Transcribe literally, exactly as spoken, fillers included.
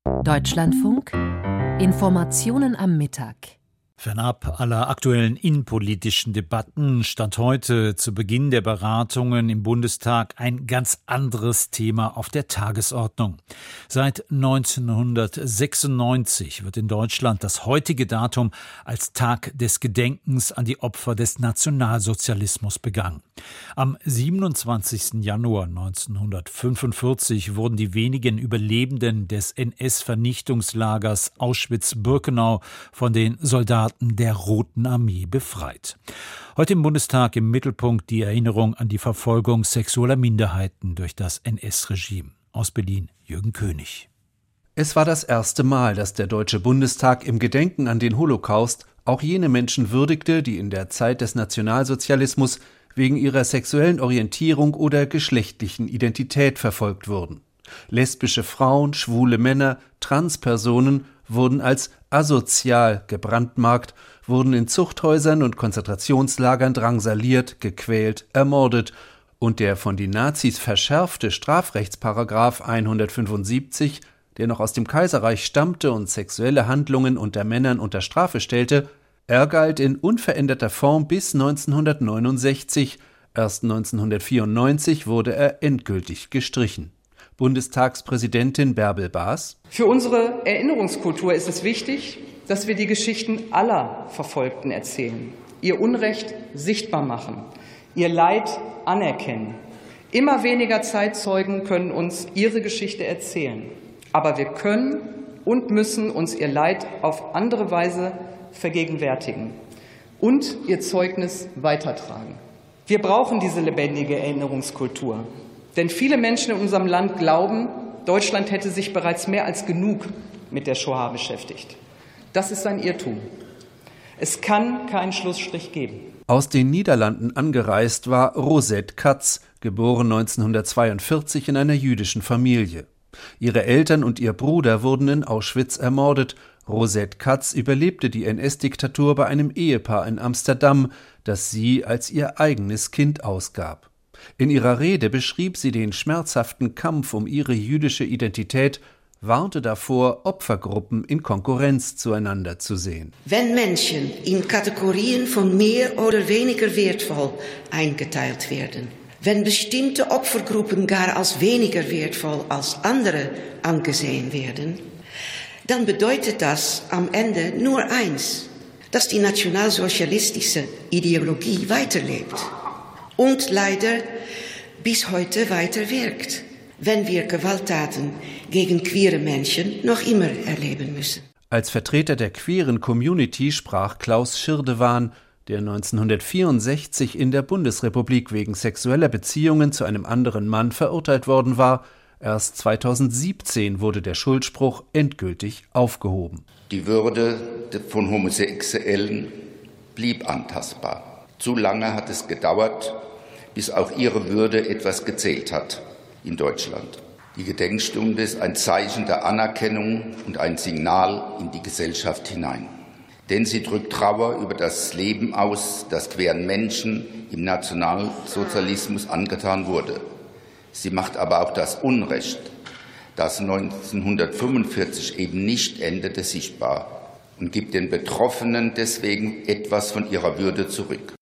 Deutschlandfunk Informationen am Mittag. Fernab aller aktuellen innenpolitischen Debatten stand heute zu Beginn der Beratungen im Bundestag ein ganz anderes Thema auf der Tagesordnung. Seit neunzehnhundertsechsundneunzig wird in Deutschland das heutige Datum als Tag des Gedenkens an die Opfer des Nationalsozialismus begangen. Am siebenundzwanzigsten Januar neunzehnhundertfünfundvierzig wurden die wenigen Überlebenden des N S-Vernichtungslagers Auschwitz-Birkenau von den Soldaten der Roten Armee befreit. Heute im Bundestag im Mittelpunkt die Erinnerung an die Verfolgung sexueller Minderheiten durch das N S-Regime. Aus Berlin Jürgen König. Es war das erste Mal, dass der Deutsche Bundestag im Gedenken an den Holocaust auch jene Menschen würdigte, die in der Zeit des Nationalsozialismus wegen ihrer sexuellen Orientierung oder geschlechtlichen Identität verfolgt wurden. Lesbische Frauen, schwule Männer, Transpersonen wurden als asozial gebrandmarkt, wurden in Zuchthäusern und Konzentrationslagern drangsaliert, gequält, ermordet und der von den Nazis verschärfte Strafrechtsparagraph hundertfünfundsiebzig, der noch aus dem Kaiserreich stammte und sexuelle Handlungen unter Männern unter Strafe stellte, er galt in unveränderter Form bis neunzehnhundertneunundsechzig, erst neunzehnhundertvierundneunzig wurde er endgültig gestrichen. Bundestagspräsidentin Bärbel Baas: Für unsere Erinnerungskultur ist es wichtig, dass wir die Geschichten aller Verfolgten erzählen, ihr Unrecht sichtbar machen, ihr Leid anerkennen. Immer weniger Zeitzeugen können uns ihre Geschichte erzählen, aber wir können und müssen uns ihr Leid auf andere Weise vergegenwärtigen und ihr Zeugnis weitertragen. Wir brauchen diese lebendige Erinnerungskultur. Denn viele Menschen in unserem Land glauben, Deutschland hätte sich bereits mehr als genug mit der Shoah beschäftigt. Das ist ein Irrtum. Es kann keinen Schlussstrich geben. Aus den Niederlanden angereist war Rosette Katz, geboren neunzehnhundertzweiundvierzig in einer jüdischen Familie. Ihre Eltern und ihr Bruder wurden in Auschwitz ermordet. Rosette Katz überlebte die N S-Diktatur bei einem Ehepaar in Amsterdam, das sie als ihr eigenes Kind ausgab. In ihrer Rede beschrieb sie den schmerzhaften Kampf um ihre jüdische Identität, warnte davor, Opfergruppen in Konkurrenz zueinander zu sehen. Wenn Menschen in Kategorien von mehr oder weniger wertvoll eingeteilt werden, wenn bestimmte Opfergruppen gar als weniger wertvoll als andere angesehen werden, dann bedeutet das am Ende nur eins, dass die nationalsozialistische Ideologie weiterlebt. Und leider bis heute weiter wirkt, wenn wir Gewalttaten gegen queere Menschen noch immer erleben müssen. Als Vertreter der queeren Community sprach Klaus Schirdewan, der neunzehnhundertvierundsechzig in der Bundesrepublik wegen sexueller Beziehungen zu einem anderen Mann verurteilt worden war. Erst zweitausendsiebzehn wurde der Schuldspruch endgültig aufgehoben. Die Würde von Homosexuellen blieb antastbar. Zu lange hat es gedauert, bis auch ihre Würde etwas gezählt hat in Deutschland. Die Gedenkstunde ist ein Zeichen der Anerkennung und ein Signal in die Gesellschaft hinein. Denn sie drückt Trauer über das Leben aus, das queeren Menschen im Nationalsozialismus angetan wurde. Sie macht aber auch das Unrecht, das neunzehnhundertfünfundvierzig eben nicht endete, sichtbar und gibt den Betroffenen deswegen etwas von ihrer Würde zurück.